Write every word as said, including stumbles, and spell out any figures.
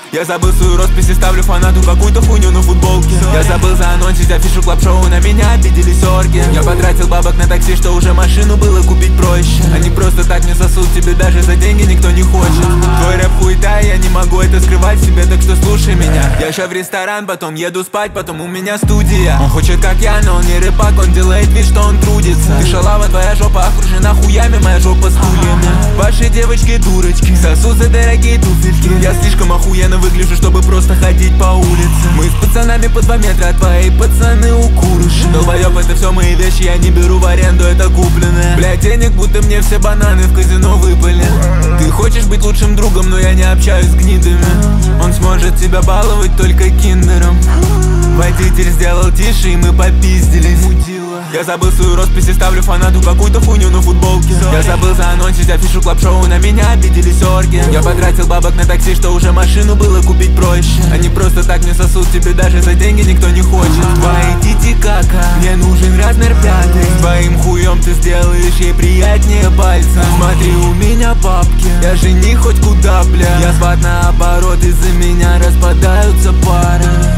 Я забыл свою роспись и ставлю фанату какую-то хуйню на футболке. Я забыл заанонсить афишу клаб-шоу, на меня обиделись орги. Я потратил бабок на такси, что уже машину было купить проще. Они просто так не сосут, тебе даже за деньги никто не хочет. Твой рэп хуета, я не могу это скрывать в себе, так что слушай меня. Я ща в ресторан, потом еду спать, потом у меня студия. Он хочет как я, но он не рэпак, он делает вид, что он трудится. Ты шалава, твоя жопа окружена хуями, моя жопа стульями. Ваши девочки дурочки, сосут за дорогие туфельки. Я слишком охуенно выгляжу, чтобы просто ходить по улице. Мы с пацанами по два метра, твои пацаны укурыши. Долбоёб, это все мои вещи, я не беру в аренду, это купленное. Блядь, денег будто мне все бананы в казино выпали. Ты хочешь быть лучшим другом, но я не общаюсь с гнидами. Он сможет тебя баловать только киндером. Водитель сделал тише, и мы попиздились. Я забыл свою роспись и ставлю фанату какую-то хуйню на футболке. Я забыл заанонсить афишу клаб-шоу, на меня обиделись орги. Я потратил бабок на такси, что уже машину было купить проще. Они просто так не сосут, тебе даже за деньги никто не хочет. Твои тити-кака, мне нужен размер пятый. С твоим хуем ты сделаешь ей приятнее пальцем. Смотри, у меня бабки, я жених хоть куда, бля. Я сват наоборот, из-за меня распадаются пары.